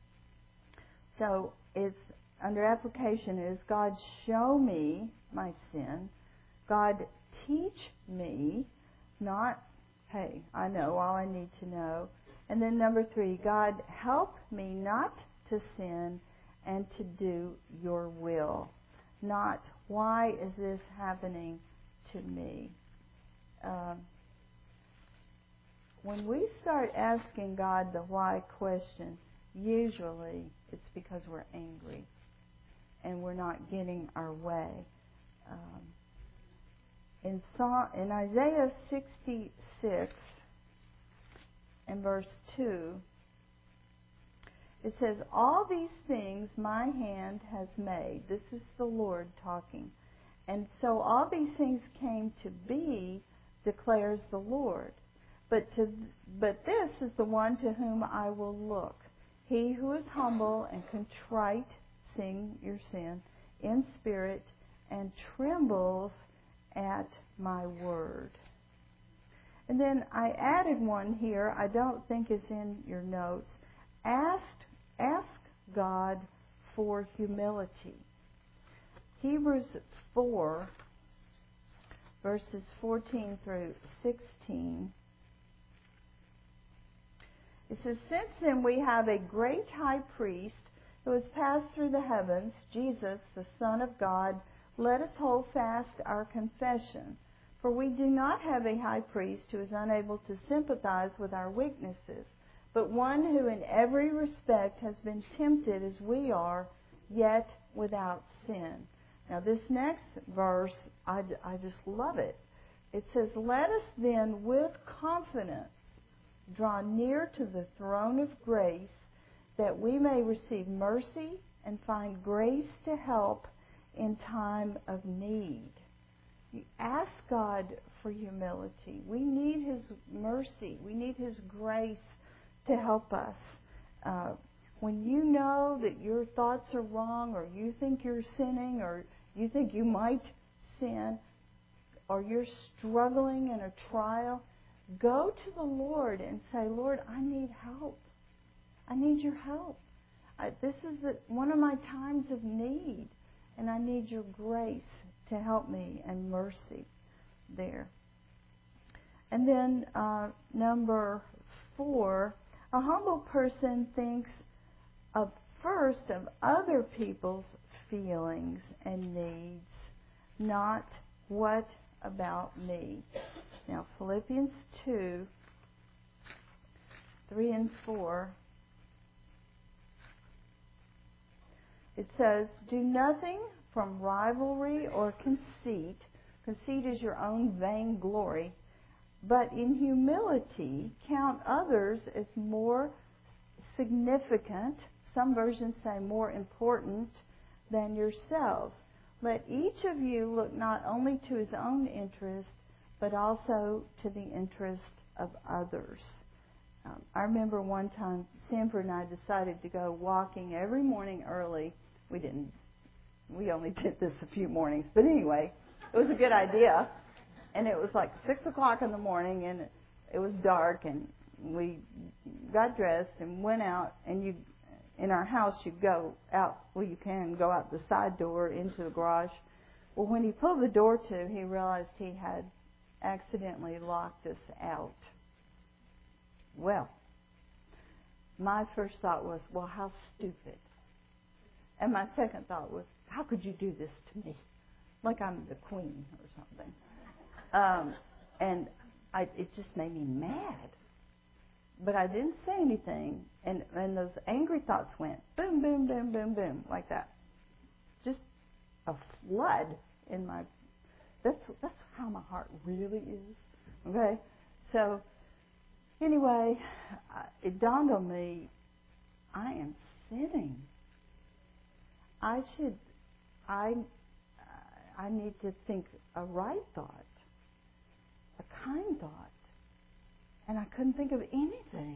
[SPEAKER 1] So it's under application is, God, show me my sin. God, teach me, not, hey, I know all I need to know. And then number 3, God, help me not to sin and to do your will. Not, why is this happening to me? When we start asking God the why question, usually it's because we're angry and we're not getting our way. In Isaiah 66 and verse 2, it says, all these things my hand has made. This is the Lord talking. And so all these things came to be, declares the Lord. But this is the one to whom I will look. He who is humble and contrite, sing your sin, in spirit, and trembles at my word. And then I added one here, I don't think it's in your notes. Ask God for humility. Hebrews 4, verses 14 through 16. It says, since then we have a great high priest who has passed through the heavens, Jesus, the Son of God, let us hold fast our confession. For we do not have a high priest who is unable to sympathize with our weaknesses, but one who in every respect has been tempted as we are, yet without sin. Now this next verse, I just love it. It says, let us then with confidence draw near to the throne of grace, that we may receive mercy and find grace to help in time of need. You ask God for humility. We need His mercy. We need His grace to help us. When you know that your thoughts are wrong, or you think you're sinning, or you think you might sin, or you're struggling in a trial, go to the Lord and say, Lord, I need help. I need your help. This is one of my times of need, and I need your grace to help me and mercy there. And then number 4, a humble person thinks first of other people's feelings and needs, not what about me. Now, Philippians 2, 3 and 4, it says, do nothing from rivalry or conceit. Conceit is your own vainglory. But in humility, count others as more significant, some versions say more important, than yourselves. Let each of you look not only to his own interest, but also to the interest of others. I remember one time Sanford and I decided to go walking every morning early. We only did this a few mornings, but anyway, it was a good idea. And it was like 6 o'clock in the morning, and it was dark, and we got dressed and went out, and in our house you go out, you can go out the side door into the garage. Well, when he pulled the door to, he realized he had accidentally locked us out. Well, my first thought was, well, how stupid. And my second thought was, how could you do this to me? Like I'm the queen or something. And it just made me mad. But I didn't say anything, and those angry thoughts went boom, boom, boom, boom, boom, like that. Just a flood in my... That's how my heart really is. Okay? So, anyway, it dawned on me, I am sinning. I need to think a right thought, a kind thought, And I couldn't think of anything.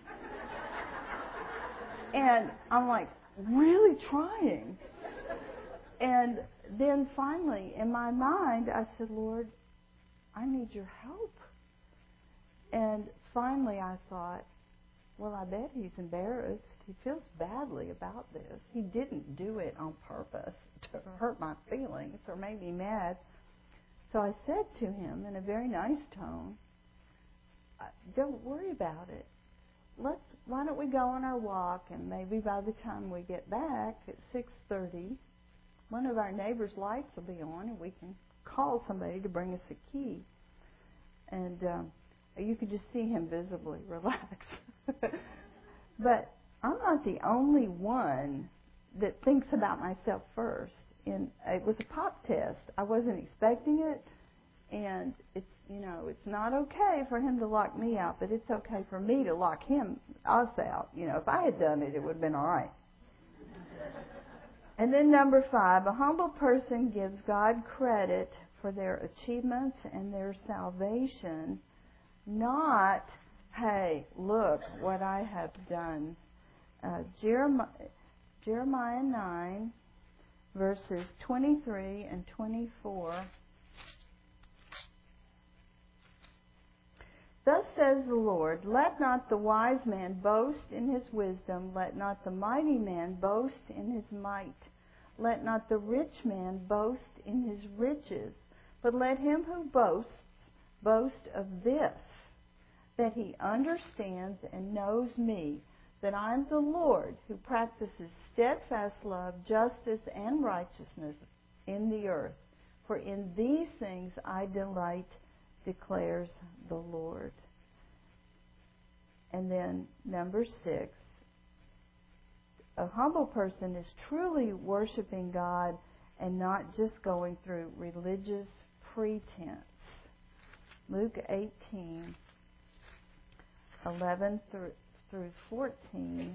[SPEAKER 1] And I'm like, really trying. And then finally, in my mind, I said, Lord, I need your help. And finally I thought, well, I bet he's embarrassed. He feels badly about this. He didn't do it on purpose to hurt my feelings or make me mad. So I said to him in a very nice tone, don't worry about it. Why don't we go on our walk, and maybe by the time we get back at 6:30, one of our neighbors' lights will be on, and we can call somebody to bring us a key. And you could just see him visibly relax. But I'm not the only one that thinks about myself first. And it was a pop test. I wasn't expecting it, and it's not okay for him to lock me out, but it's okay for me to lock us out. If I had done it, it would have been all right. And then number 5, a humble person gives God credit for their achievements and their salvation, not, hey, look what I have done. Jeremiah 9, verses 23 and 24. Thus says the Lord, let not the wise man boast in his wisdom, let not the mighty man boast in his might, let not the rich man boast in his riches, but let him who boasts boast of this, that he understands and knows me, that I am the Lord who practices steadfast love, justice, and righteousness in the earth. For in these things I delight, declares the Lord. And then number 6, a humble person is truly worshiping God and not just going through religious pretense. Luke 18, 11 through 14.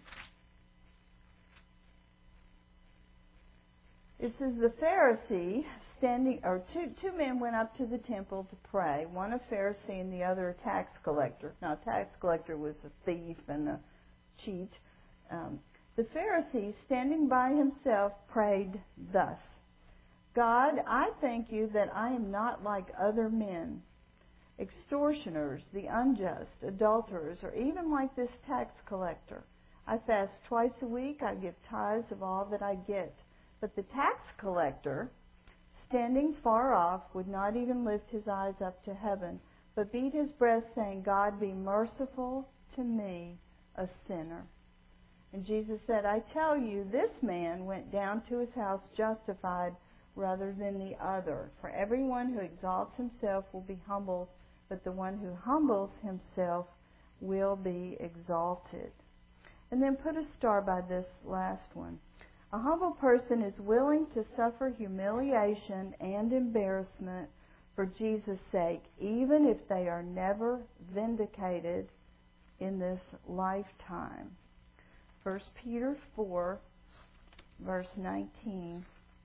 [SPEAKER 1] It says the Pharisee two men went up to the temple to pray, one a Pharisee and the other a tax collector. Now, a tax collector was a thief and a cheat. The Pharisee, standing by himself, prayed thus, God, I thank you that I am not like other men, extortioners, the unjust, adulterers, or even like this tax collector. I fast twice a week. I give tithes of all that I get. But the tax collector, standing far off, would not even lift his eyes up to heaven, but beat his breast, saying, God, be merciful to me, a sinner. And Jesus said, I tell you, this man went down to his house justified rather than the other. For everyone who exalts himself will be humbled, but the one who humbles himself will be exalted. And then put a star by this last one. A humble person is willing to suffer humiliation and embarrassment for Jesus' sake, even if they are never vindicated in this lifetime. 1 Peter 4, verse 19.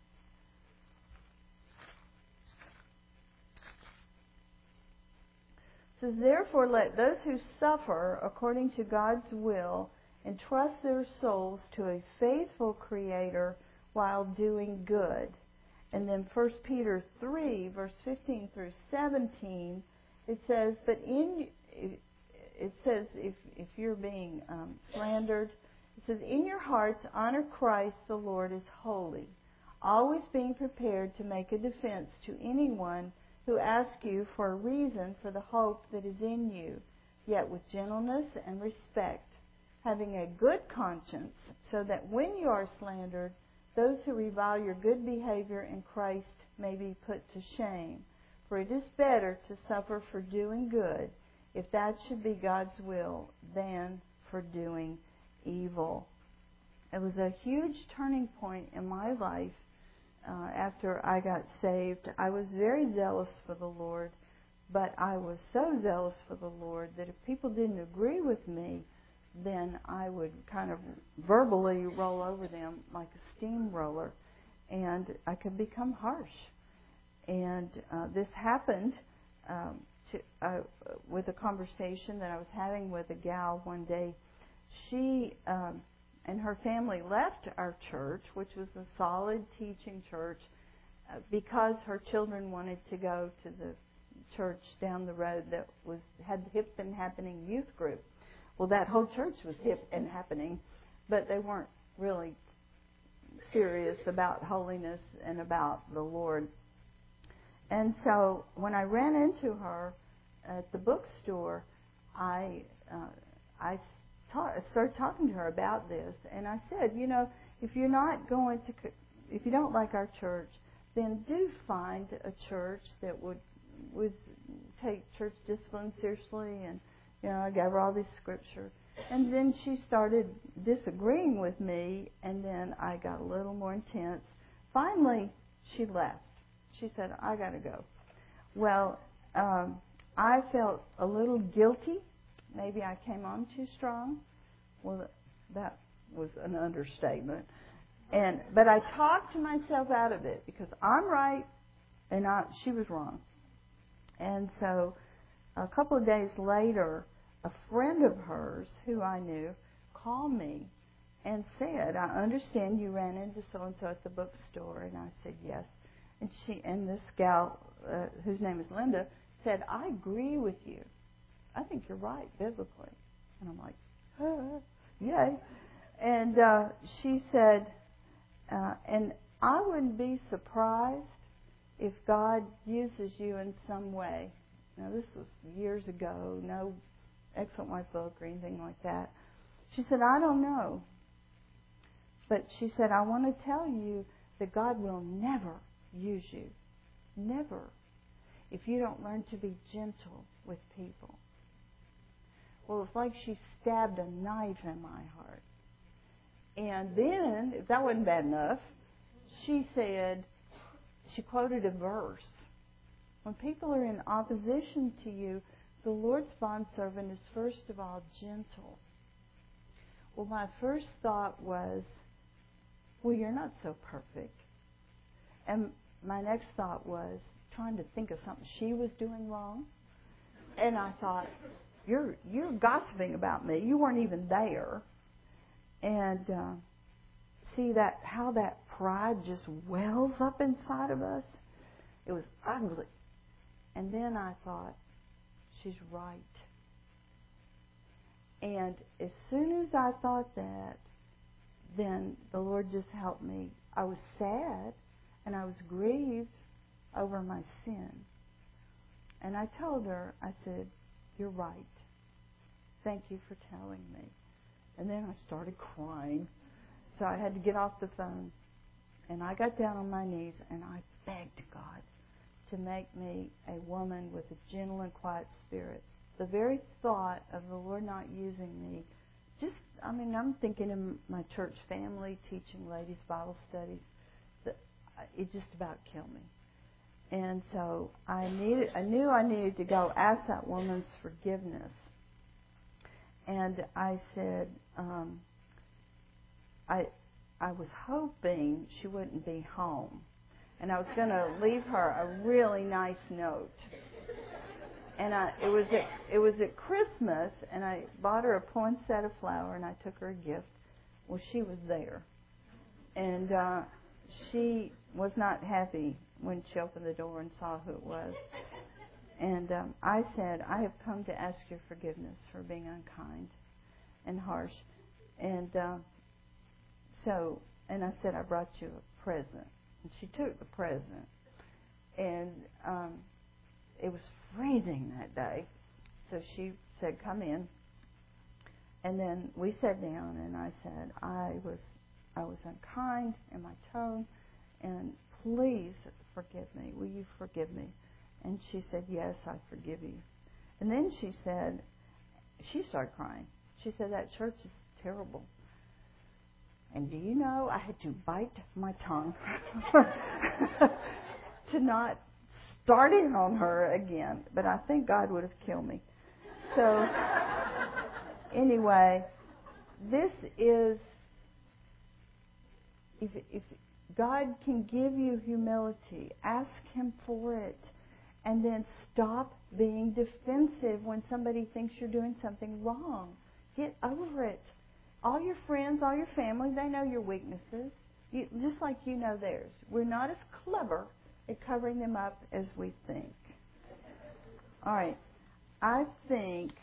[SPEAKER 1] It says, therefore let those who suffer according to God's will entrust their souls to a faithful Creator while doing good. And then 1 Peter 3, verse 15 through 17, it says, if you're being slandered, it says, in your hearts honor Christ the Lord as holy, always being prepared to make a defense to anyone who asks you for a reason for the hope that is in you, yet with gentleness and respect, having a good conscience, so that when you are slandered, those who revile your good behavior in Christ may be put to shame. For it is better to suffer for doing good, if that should be God's will, than for doing evil. It was a huge turning point in my life after I got saved. I was very zealous for the Lord, but I was so zealous for the Lord that if people didn't agree with me, then I would kind of verbally roll over them like a steamroller, and I could become harsh. And this happened with a conversation that I was having with a gal one day. She and her family left our church, which was a solid teaching church, because her children wanted to go to the church down the road that had the Hip and Happening youth group. Well, that whole church was hip and happening, but they weren't really serious about holiness and about the Lord. And so when I ran into her at the bookstore, I started talking to her about this, and I said, if you're not going to, if you don't like our church, then do find a church that would take church discipline seriously. And I gave her all this scripture, and then she started disagreeing with me, and then I got a little more intense. Finally, she left. She said, "I got to go." Well, I felt a little guilty. Maybe I came on too strong. Well, that was an understatement. But I talked myself out of it because I'm right and she was wrong. And so a couple of days later, a friend of hers who I knew called me and said, "I understand you ran into so-and-so at the bookstore." And I said, "Yes." And this gal, whose name is Linda, said, "I agree with you. I think you're right biblically." And I'm like, yay. And she said, and I wouldn't be surprised if God uses you in some way. Now, this was years ago, no Excellent Wife book or anything like that. She said, "I don't know." But she said, "I want to tell you that God will never use you. Never. If you don't learn to be gentle with people." Well, it's like she stabbed a knife in my heart. And then, if that wasn't bad enough, she quoted a verse. When people are in opposition to you, the Lord's bondservant is first of all gentle. Well, my first thought was, well, you're not so perfect. And my next thought was trying to think of something she was doing wrong. And I thought, you're gossiping about me. You weren't even there. And see how that pride just wells up inside of us? It was ugly. And then I thought, she's right. And as soon as I thought that, then the Lord just helped me. I was sad and I was grieved over my sin. And I told her, I said, "You're right. Thank you for telling me." And then I started crying. So I had to get off the phone. And I got down on my knees and I begged God to make me a woman with a gentle and quiet spirit. The very thought of the Lord not using me, I'm thinking in my church family, teaching ladies' Bible studies, it just about killed me. And so I knew I needed to go ask that woman's forgiveness. And I said, I was hoping she wouldn't be home. And I was going to leave her a really nice note. And it was at Christmas, and I bought her a poinsettia flower, and I took her a gift. Well, she was there. And she was not happy when she opened the door and saw who it was. And I said, "I have come to ask your forgiveness for being unkind and harsh." And and I said, "I brought you a present." And she took the present. And it was freezing that day. So she said, "Come in." And then we sat down, and I said, I was unkind in my tone, and please forgive me. Will you forgive me? And she said, "Yes, I forgive you." And then she started crying. She said, "That church is terrible." And do you know, I had to bite my tongue to not start in on her again. But I think God would have killed me. So, anyway, this is, if God can give you humility, ask Him for it, and then stop being defensive when somebody thinks you're doing something wrong. Get over it. All your friends, all your family, they know your weaknesses, just like you know theirs. We're not as clever at covering them up as we think. All right. I think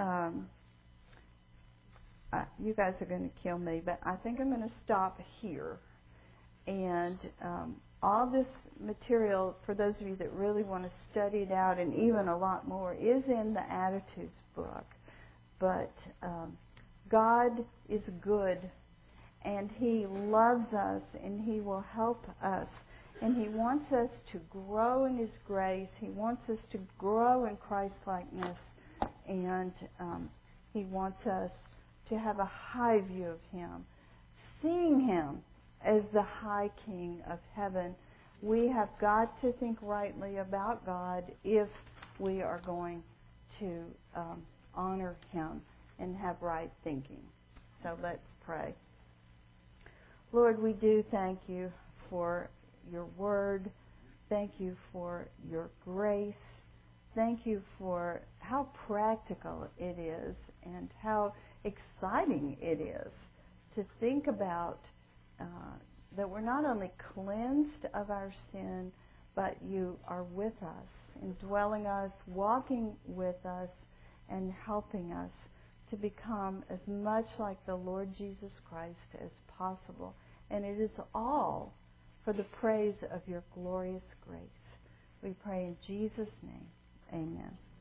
[SPEAKER 1] you guys are going to kill me, but I think I'm going to stop here. And all this material, for those of you that really want to study it out and even a lot more, is in the Attitudes book. But God is good, and He loves us, and He will help us. And He wants us to grow in His grace. He wants us to grow in Christ-likeness. And He wants us to have a high view of Him. Seeing Him as the high King of heaven, we have got to think rightly about God if we are going to honor Him and have right thinking. So let's pray. Lord, we do thank You for Your Word. Thank You for Your grace. Thank You for how practical it is and how exciting it is to think about that we're not only cleansed of our sin, but You are with us, indwelling us, walking with us, and helping us to become as much like the Lord Jesus Christ as possible. And it is all for the praise of Your glorious grace. We pray in Jesus' name. Amen.